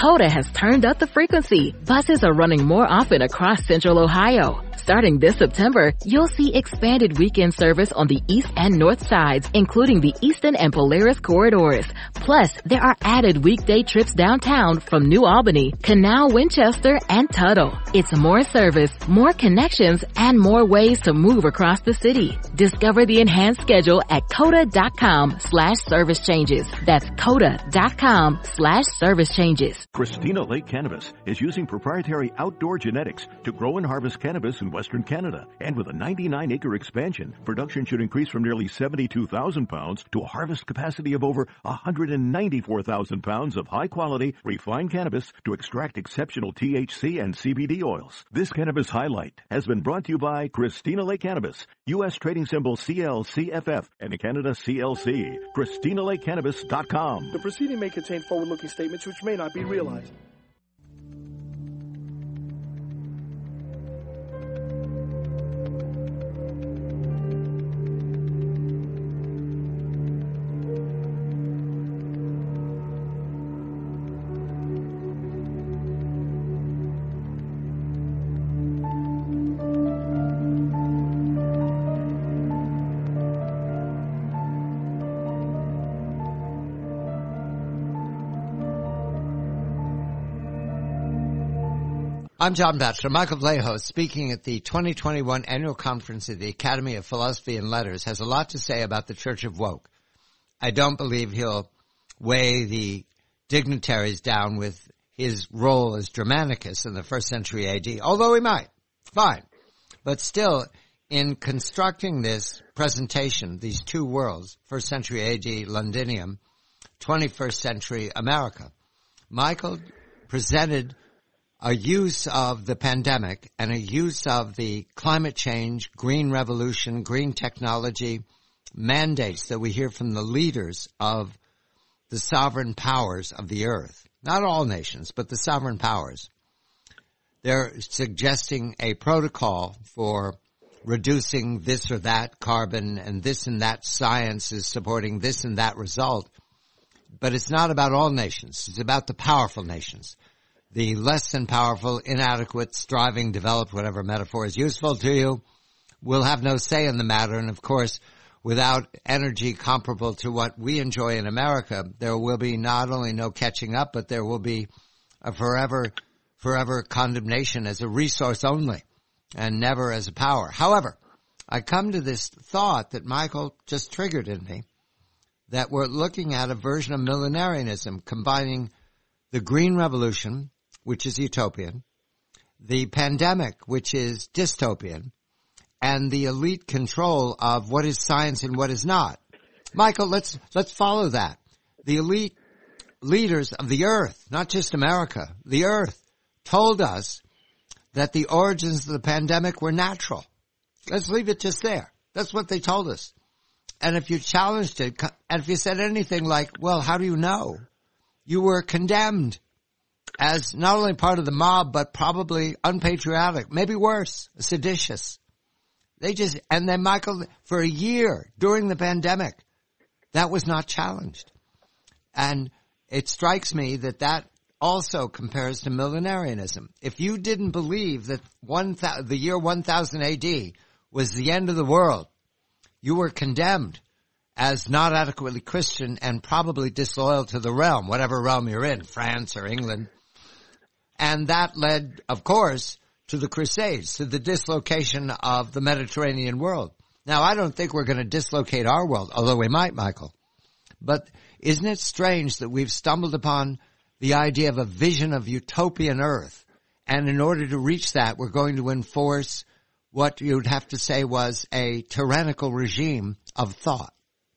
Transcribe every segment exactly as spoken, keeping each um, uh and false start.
COTA has turned up the frequency. Buses are running more often across Central Ohio. Starting this September, you'll see expanded weekend service on the east and north sides, including the Eastern and Polaris corridors. Plus, there are added weekday trips downtown from New Albany, Canal, Winchester, and Tuttle. It's more service, more connections, and more ways to move across the city. Discover the enhanced schedule at COTA.com slash service changes. That's COTA.com slash service changes. Christina Lake Cannabis is using proprietary outdoor genetics to grow and harvest cannabis in Western Canada. And with a ninety-nine acre expansion, production should increase from nearly seventy-two thousand pounds to a harvest capacity of over one hundred ninety-four thousand pounds of high-quality, refined cannabis to extract exceptional T H C and C B D oils. This cannabis highlight has been brought to you by Christina Lake Cannabis, U S trading symbol C L C F F, and in Canada C L C. Christina Lake Cannabis dot com. The proceeding may contain forward-looking statements which may not be realized. I'm John Batchelor. Michael Vallejo, speaking at the twenty twenty-one annual conference of the Academy of Philosophy and Letters, has a lot to say about the Church of Woke. I don't believe he'll weigh the dignitaries down with his role as Germanicus in the first century A D, although he might. Fine. But still, in constructing this presentation, these two worlds, first century A D Londinium, twenty-first century America, Michael presented a use of the pandemic and a use of the climate change, green revolution, green technology mandates that we hear from the leaders of the sovereign powers of the earth. Not all nations, but the sovereign powers. They're suggesting a protocol for reducing this or that carbon, and this and that science is supporting this and that result. But it's not about all nations. It's about the powerful nations. The less than powerful, inadequate, striving, developed, whatever metaphor is useful to you, will have no say in the matter. And of course, without energy comparable to what we enjoy in America, there will be not only no catching up, but there will be a forever, forever condemnation as a resource only and never as a power. However, I come to this thought that Michael just triggered in me, that we're looking at a version of millenarianism combining the green revolution, which is utopian, the pandemic, which is dystopian, and the elite control of what is science and what is not. Michael, let's let's follow that. The elite leaders of the earth, not just America, the earth, told us that the origins of the pandemic were natural. Let's leave it just there. That's what they told us. And if you challenged it, and if you said anything like, well, how do you know? You were condemned as not only part of the mob, but probably unpatriotic, maybe worse, seditious. They just, and then Michael, for a year during the pandemic, that was not challenged. And it strikes me that that also compares to millenarianism. If you didn't believe that one th- the year one thousand A D was the end of the world, you were condemned as not adequately Christian and probably disloyal to the realm, whatever realm you're in, France or England. And that led, of course, to the Crusades, to the dislocation of the Mediterranean world. Now, I don't think we're going to dislocate our world, although we might, Michael. But isn't it strange that we've stumbled upon the idea of a vision of utopian earth, and in order to reach that, we're going to enforce what you'd have to say was a tyrannical regime of thought?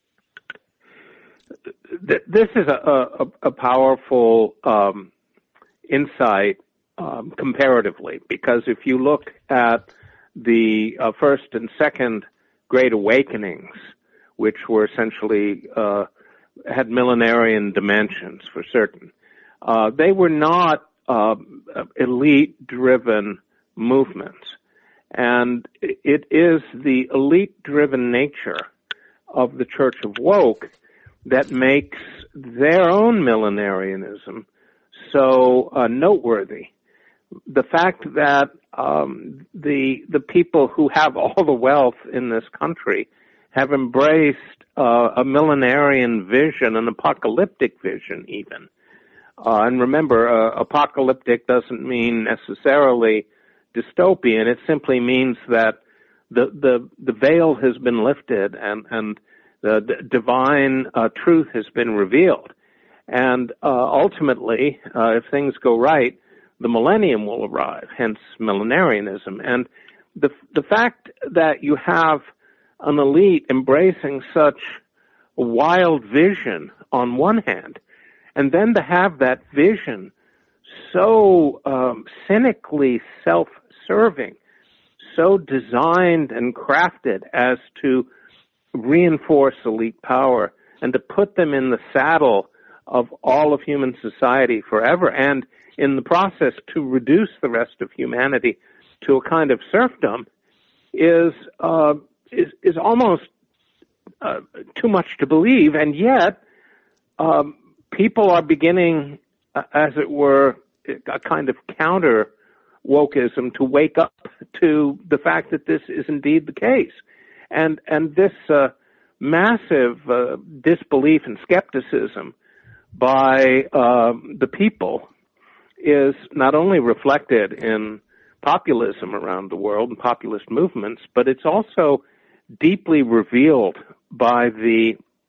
This is a, a, a powerful um, insight um, comparatively, because if you look at the uh, first and second Great Awakenings, which were essentially uh, had millenarian dimensions for certain, uh, they were not uh, elite-driven movements. And it is the elite-driven nature of the Church of Woke that makes their own millenarianism so uh, noteworthy. The fact that um, the the people who have all the wealth in this country have embraced uh, a millenarian vision, an apocalyptic vision even. Uh, and remember, uh, apocalyptic doesn't mean necessarily dystopian. It simply means that the the, the veil has been lifted and, and the, the divine uh, truth has been revealed. And uh, ultimately, uh, if things go right, the millennium will arrive, hence millenarianism. And the the fact that you have an elite embracing such a wild vision on one hand, and then to have that vision so um, cynically self-serving, so designed and crafted as to reinforce elite power and to put them in the saddle of all of human society forever, and in the process to reduce the rest of humanity to a kind of serfdom, is uh, is, is almost uh, too much to believe. And yet, um, people are beginning, uh, as it were, a kind of counter wokeism to wake up to the fact that this is indeed the case. And and this uh, massive uh, disbelief and skepticism by uh, the people is not only reflected in populism around the world and populist movements, but it's also deeply revealed by the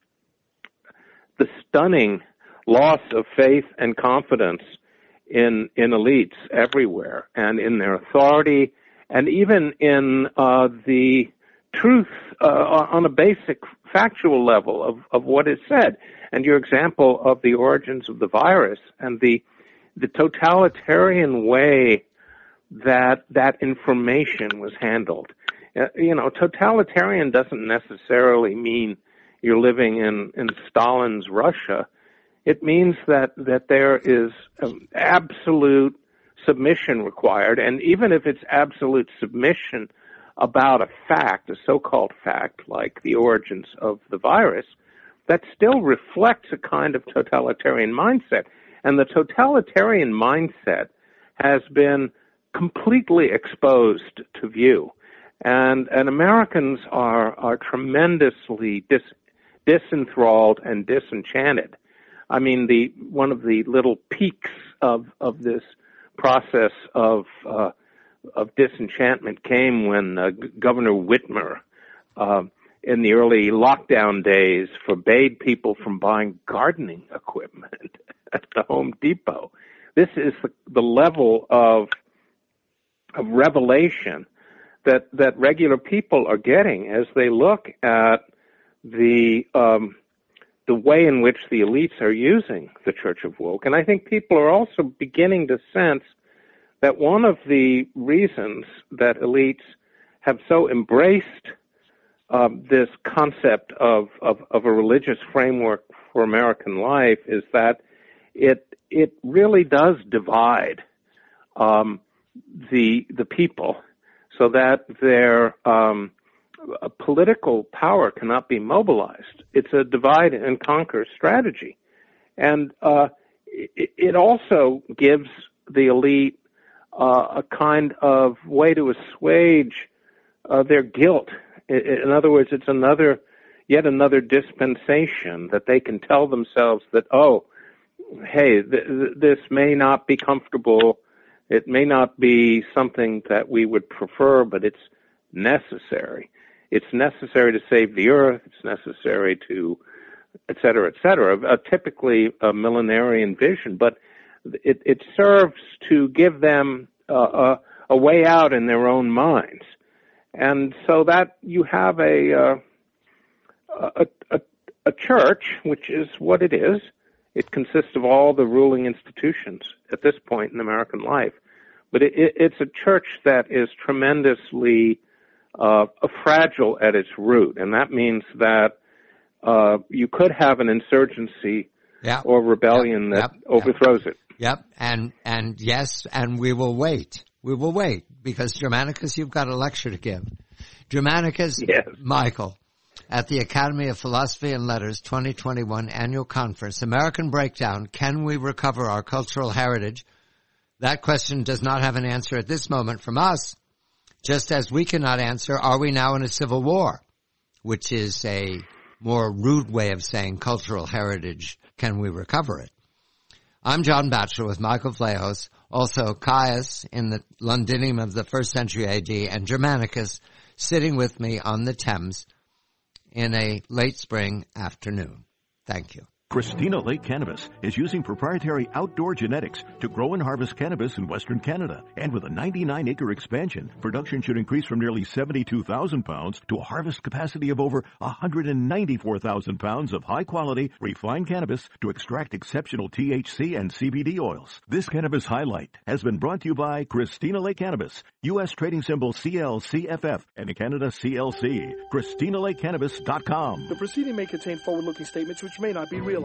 the stunning loss of faith and confidence in in elites everywhere, and in their authority, and even in uh, the truth uh, on a basic factual level of, of what is said. And your example of the origins of the virus and the the totalitarian way that that information was handled. Uh, you know, totalitarian doesn't necessarily mean you're living in, in Stalin's Russia. It means that, that there is um, absolute submission required, and even if it's absolute submission about a fact, a so-called fact, like the origins of the virus, that still reflects a kind of totalitarian mindset. And the totalitarian mindset has been completely exposed to view. And, and Americans are, are tremendously dis, disenthralled and disenchanted. I mean, the, one of the little peaks of, of this process of, uh, of disenchantment came when uh, Governor Whitmer, uh, in the early lockdown days, forbade people from buying gardening equipment at the Home Depot. This is the, the level of, of revelation that, that regular people are getting as they look at the, um, the way in which the elites are using the Church of Woke. And I think people are also beginning to sense that one of the reasons that elites have so embraced um, this concept of, of, of a religious framework for American life is that it it really does divide um, the the people, so that their um, political power cannot be mobilized. It's a divide and conquer strategy, and uh, it, it also gives the elite uh, a kind of way to assuage uh, their guilt. In other words, it's another, yet another dispensation that they can tell themselves that, oh, hey, th- th- this may not be comfortable. It may not be something that we would prefer, but it's necessary. It's necessary to save the earth. It's necessary to, et cetera, et cetera. Uh, typically a millenarian vision, but it, it serves to give them uh, a, a way out in their own minds. And so that you have a, uh, a, a, a church, which is what it is. It consists of all the ruling institutions at this point in American life. But it, it, it's a church that is tremendously uh, fragile at its root. And that means that uh, you could have an insurgency yep. or rebellion yep. that yep. overthrows yep. it. Yep. And, and yes, and we will wait. We will wait because Germanicus, you've got a lecture to give. Germanicus, yes. Michael, at the Academy of Philosophy and Letters twenty twenty-one Annual Conference, American Breakdown, Can We Recover Our Cultural Heritage? That question does not have an answer at this moment from us, just as we cannot answer, are we now in a civil war? Which is a more rude way of saying cultural heritage, can we recover it? I'm John Batchelor with Michael Vlahos, also Caius in the Londinium of the first century A D, and Germanicus sitting with me on the Thames in a late spring afternoon. Thank you. Christina Lake Cannabis is using proprietary outdoor genetics to grow and harvest cannabis in Western Canada. And with a ninety-nine acre expansion, production should increase from nearly seventy-two thousand pounds to a harvest capacity of over one hundred ninety-four thousand pounds of high-quality, refined cannabis to extract exceptional T H C and C B D oils. This cannabis highlight has been brought to you by Christina Lake Cannabis, U S trading symbol C L C F F, and in Canada C L C. Christina Lake Cannabis dot com. The proceeding may contain forward-looking statements which may not be realized.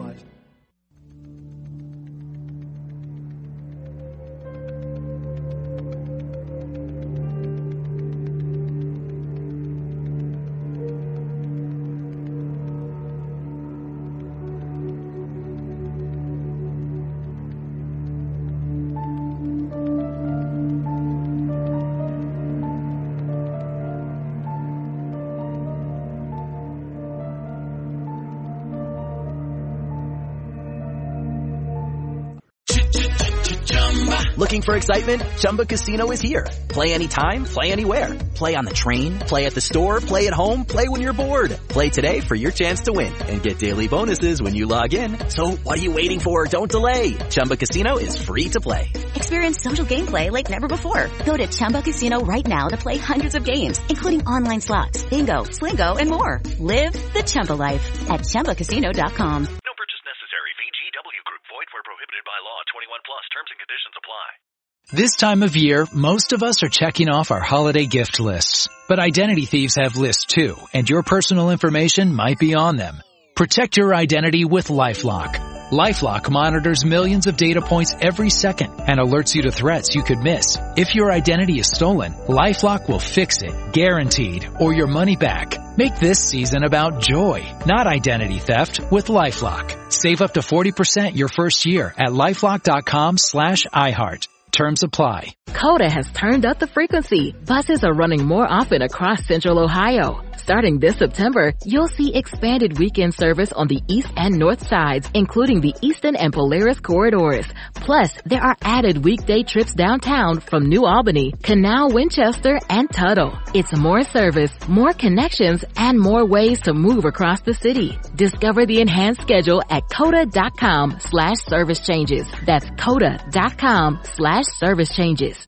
Looking for excitement? Chumba Casino is here. Play anytime, play anywhere. Play on the train, play at the store, play at home, play when you're bored. Play today for your chance to win and get daily bonuses when you log in. So what are you waiting for? Don't delay. Chumba Casino is free to play. Experience social gameplay like never before. Go to Chumba Casino right now to play hundreds of games, including online slots, bingo, Slingo, and more. Live the Chumba life at Chumba Casino dot com. No purchase necessary. V G W Group. Void where prohibited by law. twenty-one plus. Terms and conditions apply. This time of year, most of us are checking off our holiday gift lists. But identity thieves have lists too, and your personal information might be on them. Protect your identity with LifeLock. LifeLock monitors millions of data points every second and alerts you to threats you could miss. If your identity is stolen, LifeLock will fix it, guaranteed, or your money back. Make this season about joy, not identity theft, with LifeLock. Save up to forty percent your first year at LifeLock.com slash iHeart. Terms apply. CODA has turned up the frequency. Buses are running more often across Central Ohio. Starting this September, you'll see expanded weekend service on the east and north sides, including the Eastern and Polaris corridors. Plus, there are added weekday trips downtown from New Albany, Canal, Winchester, and Tuttle. It's more service, more connections, and more ways to move across the city. Discover the enhanced schedule at coda.com slash service changes. That's coda.com slash service changes.